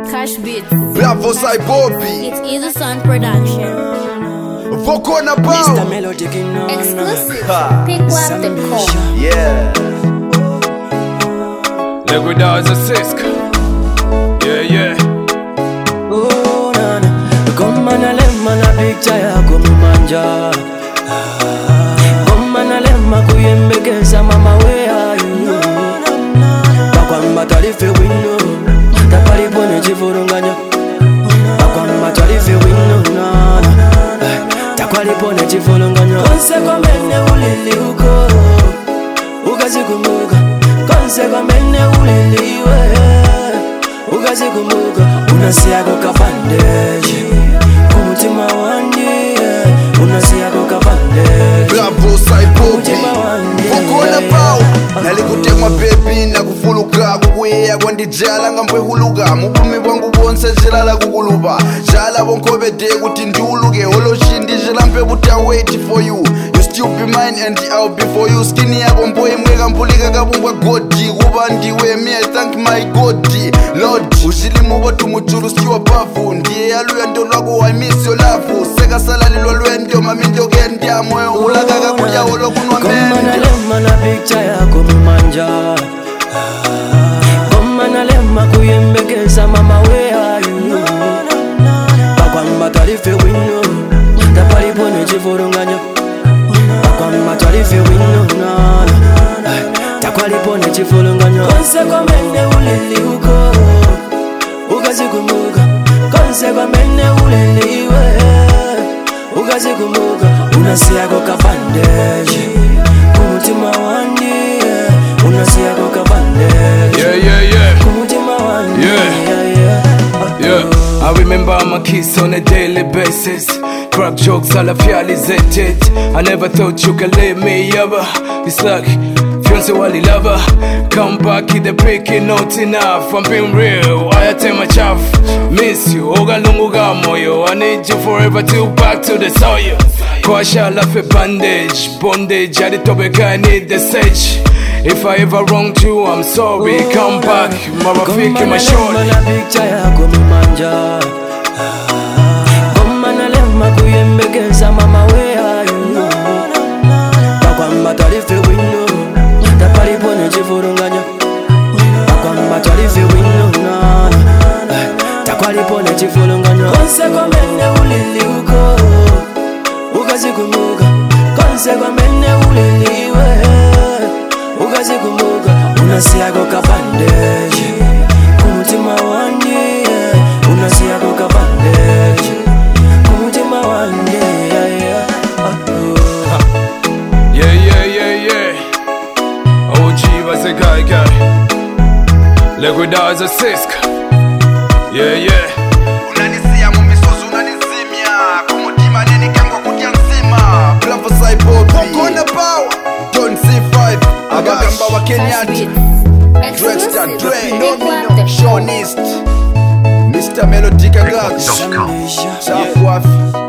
Cash beat. Bravo Sai Bobby. It's Easy Sound Production. Vokona Bow. Mr. Melody Kino. Exclusive. Ha. Pick up the call. Yeah. Liquidaza Sisk. Yeah. Oh, nana. Come na lemma na picture yako mumanja. Come na lemma kuyembekeza mama where are you? Bakwamba tarife wino. Taparipone chivurunganya. Bakwamba tarife wino nana. Takwalipone chivurunganya. Konse komene ulili uko. Ukazikumbuka. Konse komene uliliwe. Ukazikumbuka. Unasiyako kapandeji. Kumutima wandi. Unasiyako kapandeji. Bravo Sai Bobby. Vokona Bow. Nalikutemwa baby nakufuluka kukuyeya kwandijala ngambwe huluka mubumi bwangu bonse jilala kukuluba jala bonkobede kuti ndiuluke oloshindi jilampe buta wait for you. You still be mine and I'll be for you. Skinny yako mboye mweka mpulika kabumbwa godi kuba ndiwe me I thank my God Lord ushilimu botu mujuru stiwa bavu ndiye aluya ndo lwako I miss your love seka salalilwa lwendo mamindo kendia moyo ulagaga kuja olo kunwa Koma lemma na picture yako mumanja. Koma lemma kuyembekeza mama where are you? Bakwamba tarife wino. Taparipone chivurunganya. Bakwamba tarife wino nana. Takwalipone chivurunganya. Konse komene ulili uko. Ukazikumbuka. Konse komene uliliwe. Ukazikumbuka. Unasiyako kapandeji. Kumutima wandi. Unasiyako kapandeji. Yeah. Kumutima wandi. Yeah. I remember my kiss on a daily basis. Crack jokes all of realizated. I never thought you could leave me ever. It's like fiance wali lover. Come back in the breaking not enough. I'm being real. I tell my chaff. Miss you. Oga lunguga moyo. I need you forever till back to the soil. Kwasha lafe bandage. Bondage. I I need the sage. If I ever wronged you, I'm sorry. Come back, marafiki mashoni. Na picture yako mumanja. Koma na lemma kuyembekeza mama where are you? Bakwamba tarife wino. Taparipone chivurunganya. Bakwamba tarife wino nana. Takwalipone chivurunganya. Konse komene ulili uko. Ukazikumbuka. Konse komene uliliwe. Ukazikumbuka. Unasiyako kapandeji. Kumutima wandi. Unasiyako kapandeji. Kumutima wandi. Yeah. OG was a guy. Liquidaza Sisk. Yeah. Unanisia mumisozi unanizimia kumutima nini kangwa kutia nzima. Bravo Sai Bobby. Vokona Bow. John C5 Agagamba wa Cash Kenyatta beat. Drexter Exclusive. Dre Pick up the call. Sean East Mr. Melody Kagax Chafu Wafi